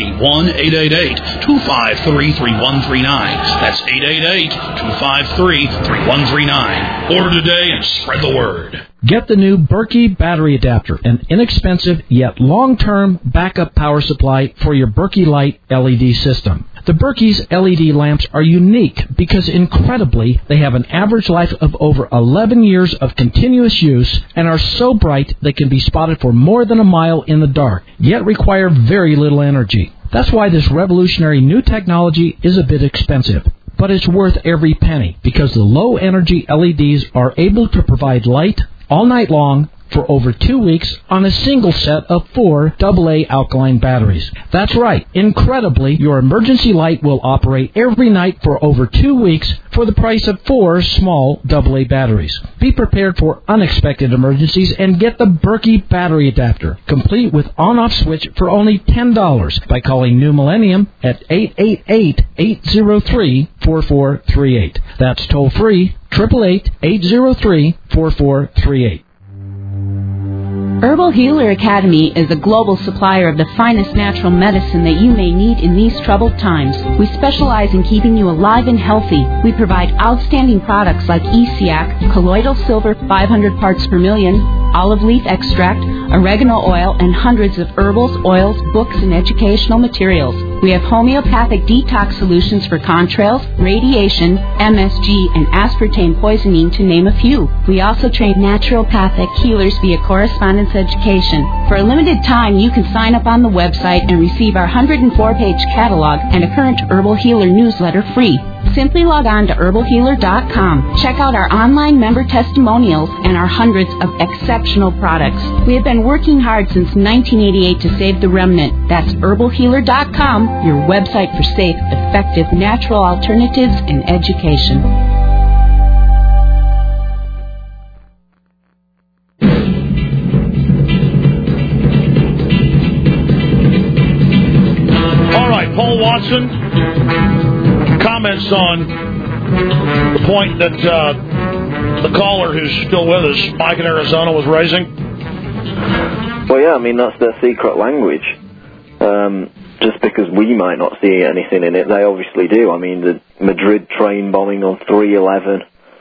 1-888-253-3139. That's 888-253-3139. Order today and spread the word. Get the new Berkey battery adapter, an inexpensive yet long-term backup power supply for your Berkey Light LED system. The Berkey's LED lamps are unique because, incredibly, they have an average life of over 11 years of continuous use and are so bright they can be spotted for more than a mile in the dark, yet require very little energy. That's why this revolutionary new technology is a bit expensive. But it's worth every penny because the low-energy LEDs are able to provide light all night long for over 2 weeks on a single set of 4 AA alkaline batteries. That's right. Incredibly, your emergency light will operate every night for over 2 weeks for the price of 4 small AA batteries. Be prepared for unexpected emergencies and get the Berkey battery adapter, complete with on-off switch for only $10 by calling New Millennium at 888-803-4438. That's toll-free, 888-803-4438. Herbal Healer Academy is a global supplier of the finest natural medicine that you may need in these troubled times. We specialize in keeping you alive and healthy. We provide outstanding products like ESEAC, colloidal silver 500 parts per million, olive leaf extract, oregano oil, and hundreds of herbals, oils, books, and educational materials. We have homeopathic detox solutions for contrails, radiation, MSG, and aspartame poisoning, to name a few. We also train naturopathic healers via correspondence education. For a limited time, you can sign up on the website and receive our 104-page catalog and a current Herbal Healer newsletter free. Simply log on to herbalhealer.com. Check out our online member testimonials and our hundreds of exceptional products. We have been working hard since 1988 to save the remnant. That's herbalhealer.com, your website for safe, effective, natural alternatives and education. All right, Paul Watson comments on the point that the caller who's still with us, Mike in Arizona, was raising. Well, yeah, I mean, that's their secret language. Just because we might not see anything in it, they obviously do. I mean, the Madrid train bombing on 3/11,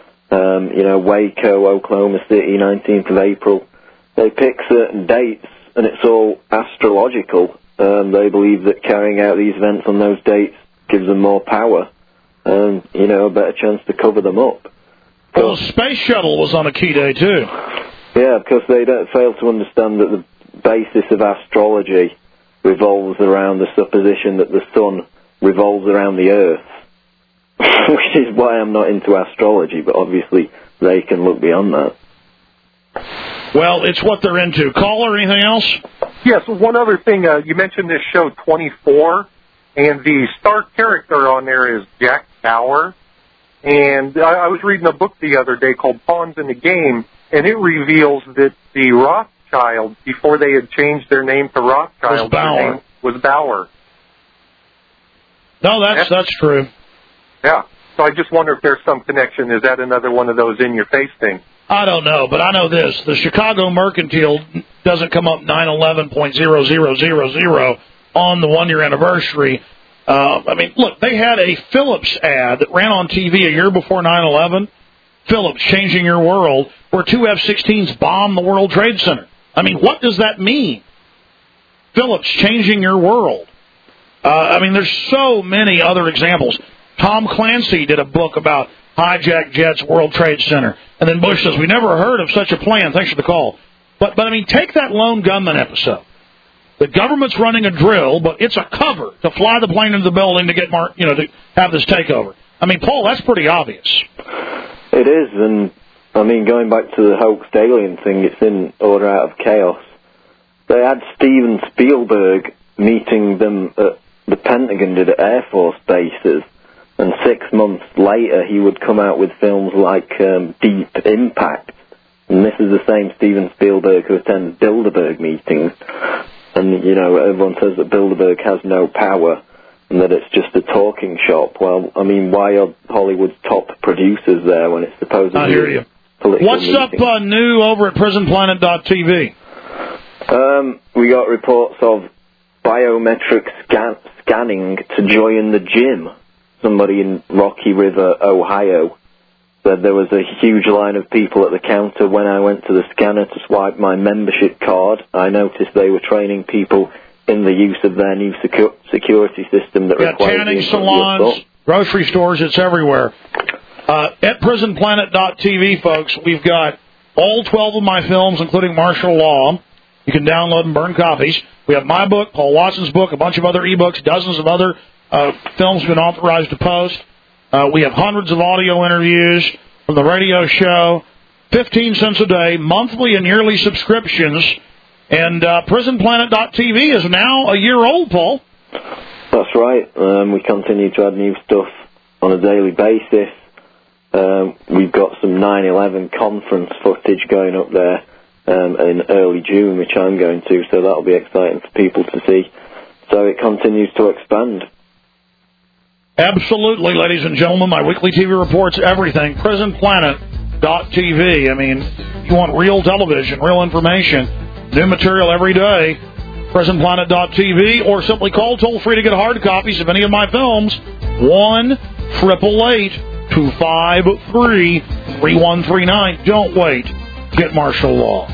Waco, Oklahoma City, 19th of April. They pick certain dates, and it's all astrological. They believe that carrying out these events on those dates gives them more power and, a better chance to cover them up. Well, the space shuttle was on a key day, too. Yeah, because they don't fail to understand that the basis of astrology revolves around the supposition that the sun revolves around the Earth, which is why I'm not into astrology, but obviously they can look beyond that. Well, it's what they're into. Caller, anything else? Yes, one other thing. You mentioned this show 24, and the star character on there is Jack Bauer. And I was reading a book the other day called Pawns in the Game, and it reveals that the Rothschild, before they had changed their name to Rothschild, their name was Bauer. No, that's true. Yeah. So I just wonder if there's some connection. Is that another one of those in-your-face things? I don't know, but I know this. The Chicago Mercantile doesn't come up 9/11.0000 on the one-year anniversary. I mean, look, they had a Phillips ad that ran on TV a year before 9/11. Phillips, changing your world, where two F-16s bombed the World Trade Center. I mean, what does that mean? Phillips, changing your world. I mean, there's so many other examples. Tom Clancy did a book about hijacked jets, World Trade Center. And then Bush says, we never heard of such a plan. Thanks for the call. But I mean, take that lone gunman episode. The government's running a drill, but it's a cover to fly the plane into the building to get, to have this takeover. I mean, Paul, that's pretty obvious. It is, and I mean, going back to the hoaxed alien thing, it's in Order Out of Chaos. They had Steven Spielberg meeting them at the Pentagon, did at Air Force bases, and 6 months later he would come out with films like Deep Impact. And this is the same Steven Spielberg who attends Bilderberg meetings. And, everyone says that Bilderberg has no power and that it's just a talking shop. Well, I mean, why are Hollywood's top producers there when it's supposedly I hear you. political What's meeting? up new over at PrisonPlanet.tv? We got reports of biometric scanning to join the gym. Somebody in Rocky River, Ohio, said there was a huge line of people at the counter. When I went to the scanner to swipe my membership card, I noticed they were training people in the use of their new security system that requires tanning salons, grocery stores, it's everywhere. At PrisonPlanet.tv, folks, we've got all 12 of my films, including Martial Law. You can download and burn copies. We have my book, Paul Watson's book, a bunch of other ebooks, dozens of other films been authorized to post. We have hundreds of audio interviews from the radio show, 15 cents a day, monthly and yearly subscriptions. And PrisonPlanet.tv is now a year old, Paul. That's right. We continue to add new stuff on a daily basis. We've got some 9/11 conference footage going up there in early June, which I'm going to, so that'll be exciting for people to see. So it continues to expand. Absolutely, ladies and gentlemen. My weekly TV reports everything. PrisonPlanet.tv. I mean, if you want real television, real information, new material every day, PrisonPlanet.tv, or simply call toll-free to get hard copies of any of my films, 1-888-253-3139. Don't wait. Get Martial Law.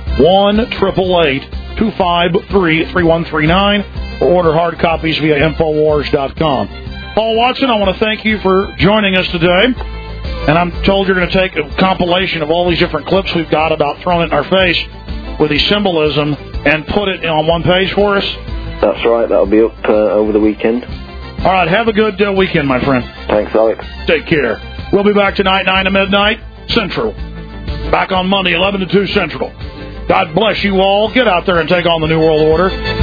1-888-253-3139, or order hard copies via Infowars.com. Paul Watson, I want to thank you for joining us today. And I'm told you're going to take a compilation of all these different clips we've got about throwing it in our face with the symbolism and put it on one page for us. That's right. That'll be up over the weekend. All right. Have a good weekend, my friend. Thanks, Alex. Take care. We'll be back tonight, 9 to midnight, Central. Back on Monday, 11 to 2 Central. God bless you all. Get out there and take on the New World Order.